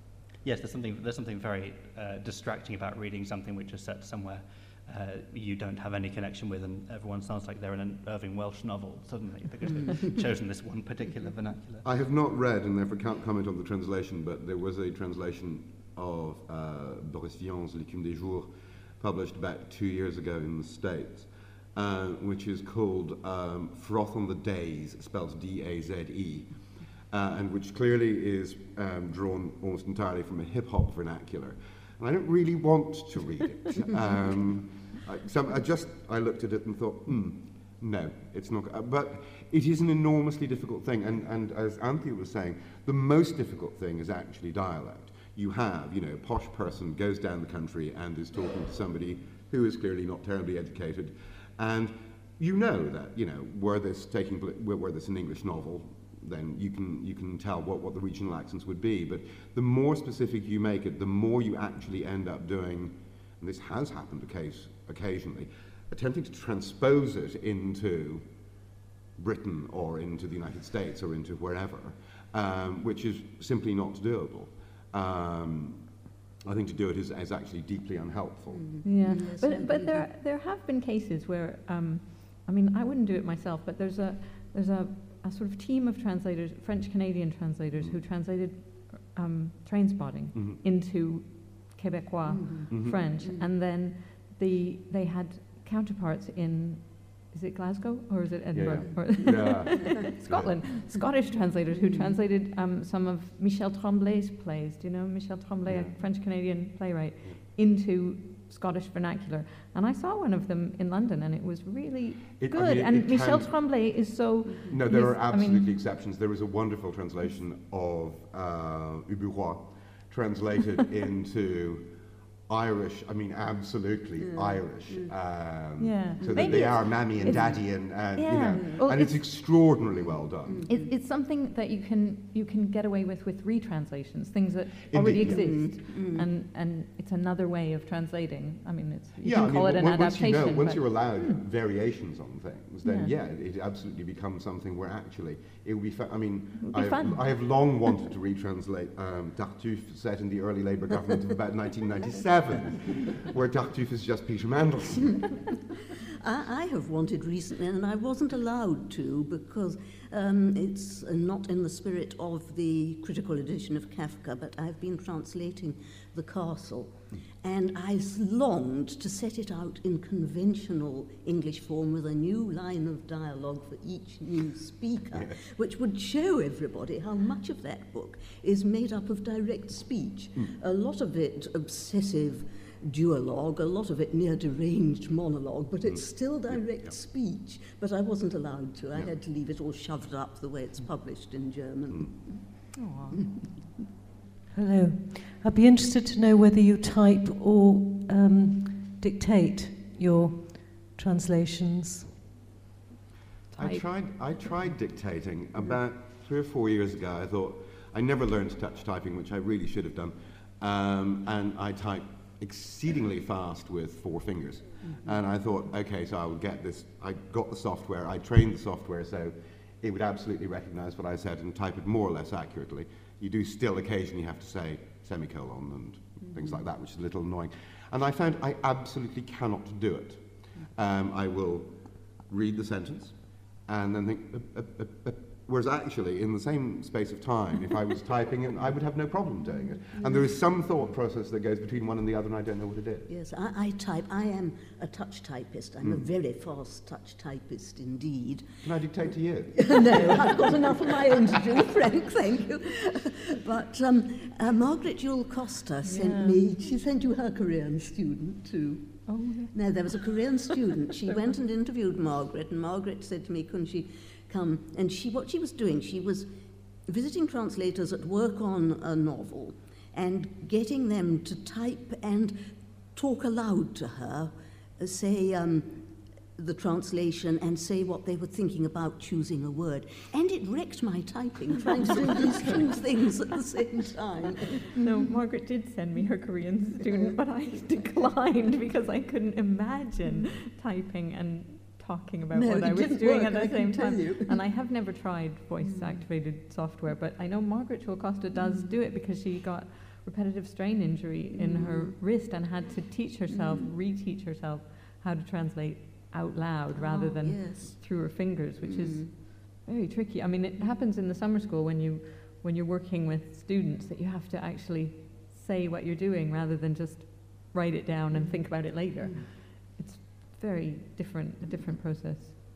yes, there's something there's something very uh, distracting about reading something which is set somewhere uh, you don't have any connection with, and everyone sounds like they're in an Irving Welsh novel suddenly because they've chosen this one particular vernacular.
I have not read, and therefore can't comment on the translation, but there was a translation of uh, Boris Vian's L'écume des Jours, published about two years ago in the States, uh, which is called um, Froth on the Days, spelled D A Z E, uh, and which clearly is um, drawn almost entirely from a hip-hop vernacular. And I don't really want to read it. um, I, so I just, I looked at it and thought, hmm, no, it's not. Uh, but it is an enormously difficult thing, and, and as Anthea was saying, the most difficult thing is actually dialect. You have, you know, a posh person goes down the country and is talking to somebody who is clearly not terribly educated, and you know that, you know, were this taking, were this an English novel, then you can you can tell what, what the regional accents would be. But the more specific you make it, the more you actually end up doing, and this has happened the case occasionally, attempting to transpose it into Britain or into the United States or into wherever, um, which is simply not doable. Um, I think to do it is, is actually deeply unhelpful.
Mm-hmm. Yeah,
Yes,
but but there there have been cases where, um, I mean, I wouldn't do it myself, but there's a there's a, a sort of team of translators, French-Canadian translators, mm-hmm. who translated um, Trainspotting mm-hmm. into Quebecois
mm-hmm.
French,
mm-hmm.
and then the they had counterparts in. Is it Glasgow or is it Edinburgh?
Yeah, yeah.
Or Scotland. Scottish translators who translated um, some of Michel Tremblay's plays. Do you know Michel Tremblay,
Yeah.
a French-Canadian playwright, into Scottish vernacular? And I saw one of them in London, and it was really
It- I
good.
mean, it-
and
it
Michel
can-
Tremblay is so...
No, there
he's-
are
I mean-
absolutely exceptions. There was a wonderful translation of uh, Uburois, translated into Irish, I mean, absolutely
Yeah.
Irish. Um,
Yeah.
So that
Maybe
they
it's-
are mammy and
it's-
daddy, and, and you
Yeah.
know,
Well,
and it's,
it's-
extraordinarily well done.
It, it's something that you can you can get away with with retranslations, things that already
Indeed, yeah.
exist, and and it's another way of translating. I mean, it's you
Yeah,
can
I mean,
call it an
on- once you
adaptation.
know, once
but-
you're allowed variations on things, then
Yeah.
yeah, it, it absolutely becomes something where actually it will be fun. I mean,
It'll be
I have,
fun.
I have long wanted to retranslate um, Tartuffe set in the early Labour government of about nineteen ninety-seven, where Tartuffe is just Peter Mandelson.
I, I have wanted recently, and I wasn't allowed to because um, it's uh, not in the spirit of the critical edition of Kafka, but I've been translating The Castle, and I s- longed to set it out in conventional English form with a new line of dialogue for each new speaker,
Yes.
which would show everybody how much of that book is made up of direct speech. A lot of it obsessive duologue, a lot of it near deranged monologue, but it's still direct
yeah.
speech. But I wasn't allowed to. I
Yeah.
had to leave it all shoved up the way it's published in German.
Aw.
Hello. I'd be interested to know whether you type or um, dictate your translations.
I
Type.
tried, I tried dictating about three or four years ago. I thought, I never learned to touch typing, which I really should have done. Um, and I type exceedingly fast with four fingers. Mm-hmm. And I thought, okay, so I would get this. I got the software, I trained the software so it would absolutely recognize what I said and type it more or less accurately. You do still occasionally have to say semicolon and mm-hmm. things like that, which is a little annoying. And I found I absolutely cannot do it. Um, I will read the sentence and then think, uh, uh, uh, uh, whereas actually in the same space of time, if I was typing it, I would have no problem doing it. And there is some thought process that goes between one and the other, and I don't know what it is.
Yes, I, I type. I am a touch typist. I'm a very fast touch typist indeed.
Can I dictate to you?
No, I've got enough of my own to do, Frank, thank you. But um, uh, Margaret Jewel Costa sent
Yeah.
me, she sent you her Korean student too.
Oh, yeah.
No, there was a Korean student. She went and interviewed Margaret, and Margaret said to me, couldn't she come? And she, what she was doing, she was visiting translators at work on a novel and getting them to type and talk aloud to her, uh, say um, the translation and say what they were thinking about choosing a word. And it wrecked my typing, trying to do these two things at the same time.
No, Margaret did send me her Korean student, but I declined because I couldn't imagine typing and talking about
No,
what
it
I was
didn't
doing
work,
at the
I
same
can tell
time.
you.
And I have never tried voice-activated software, but I know Margaret Jewel Costa does do it because she got repetitive strain injury in
Mm.
her wrist and had to teach herself,
Mm.
reteach herself how to translate out loud rather
Oh,
than
yes.
through her fingers, which is
Mm.
very tricky. I mean, it happens in the summer school when you when you're working with students that you have to actually say what you're doing rather than just write it down and think about it later.
Mm.
It's very different, a different process.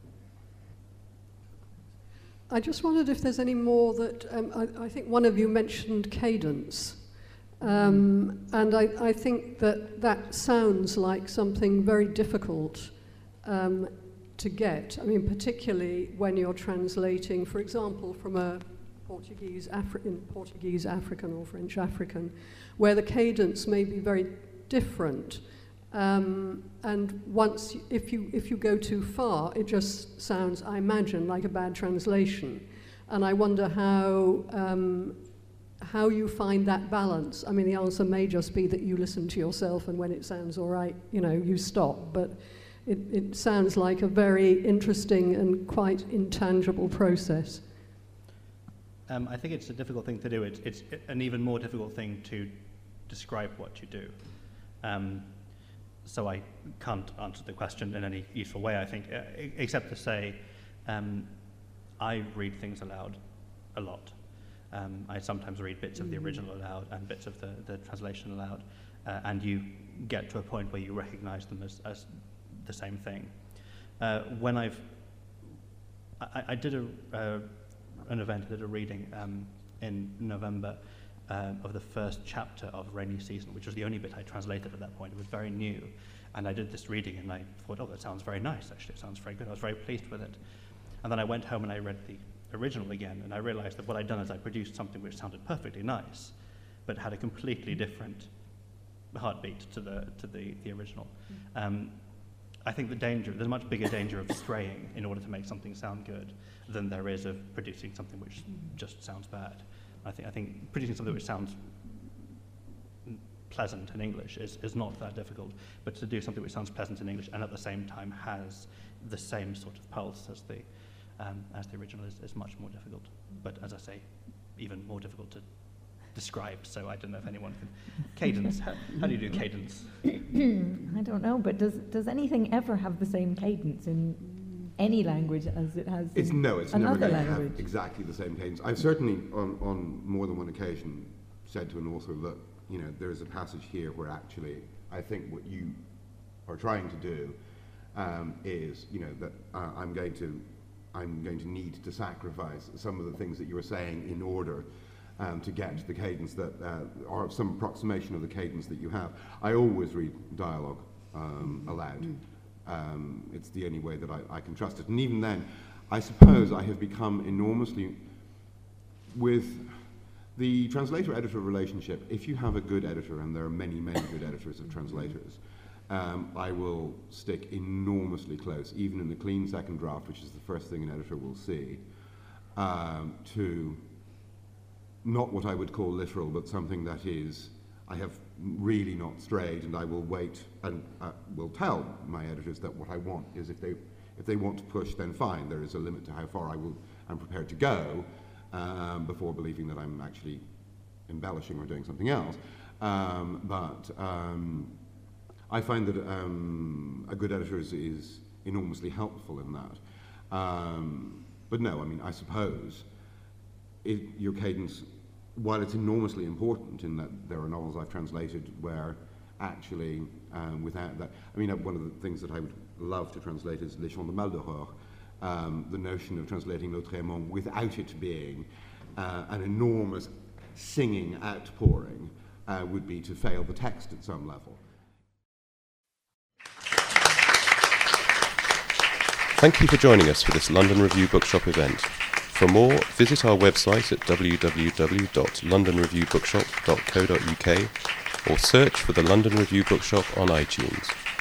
I just wondered if there's any more that, um, I, I think one of you mentioned cadence. Um, and I, I think that that sounds like something very difficult um, to get. I mean, particularly when you're translating, for example, from a Portuguese, Afri- Portuguese African or French African, where the cadence may be very different. Um, and once, y- if you if you go too far, it just sounds, I imagine, like a bad translation. And I wonder how um, how you find that balance. I mean, the answer may just be that you listen to yourself, and when it sounds all right, you know, you stop. But it, it sounds like a very interesting and quite intangible process.
Um, I think it's a difficult thing to do. It's, it's an even more difficult thing to describe what you do. Um, so I can't answer the question in any useful way, I think, uh, e- except to say um, I read things aloud a lot. Um, I sometimes read bits of the original aloud and bits of the, the translation aloud, uh, and you get to a point where you recognize them as, as the same thing. Uh, when I've, I, I did a, uh, an event, I did a reading um, in November um, of the first chapter of Rainy Season, which was the only bit I translated at that point. It was very new, and I did this reading and I thought, oh, that sounds very nice, actually, it sounds very good. I was very pleased with it. And then I went home and I read the original again, and I realized that what I'd done is I produced something which sounded perfectly nice, but had a completely different heartbeat to the to the, the original. Um, I think the danger, there's a much bigger danger of straying in order to make something sound good than there is of producing something which just sounds bad. I think I think producing something which sounds pleasant in English is, is not that difficult, but to do something which sounds pleasant in English and at the same time has the same sort of pulse as the um, as the original is, is much more difficult. But as I say, even more difficult to describe, so I don't know if anyone can. Cadence, how, how do you do cadence?
I don't know, but does does anything ever have the same cadence in any language as it has
It's
in
no, it's
another
never going to
language?
have exactly the same cadence. I've certainly, on, on more than one occasion, said to an author, look, you know, there is a passage here where actually I think what you are trying to do um, is, you know, that uh, I'm going to, I'm going to need to sacrifice some of the things that you were saying in order um, to get the cadence that, uh, or some approximation of the cadence that you have. I always read dialogue um, aloud. Mm. Um, it's the only way that I, I can trust it. And even then, I suppose I have become enormously, with the translator-editor relationship, if you have a good editor, and there are many, many good editors of translators, um, I will stick enormously close, even in the clean second draft, which is the first thing an editor will see, um, to not what I would call literal, but something that is, I have really not strayed, and I will wait and uh, will tell my editors that what I want is if they if they want to push, then fine. There is a limit to how far I will I'm prepared to go um, before believing that I'm actually embellishing or doing something else. Um, but um, I find that um, a good editor is, is enormously helpful in that. Um, but no, I mean, I suppose it, your cadence, while it's enormously important in that there are novels I've translated where actually um, without that, I mean, uh, one of the things that I would love to translate is Les Chants de Maldoror, um, the notion of translating Lautréamont without it being uh, an enormous singing outpouring uh, would be to fail the text at some level.
Thank you for joining us for this London Review Bookshop event. For more, visit our website at w w w dot london review bookshop dot co dot u k or search for the London Review Bookshop on iTunes.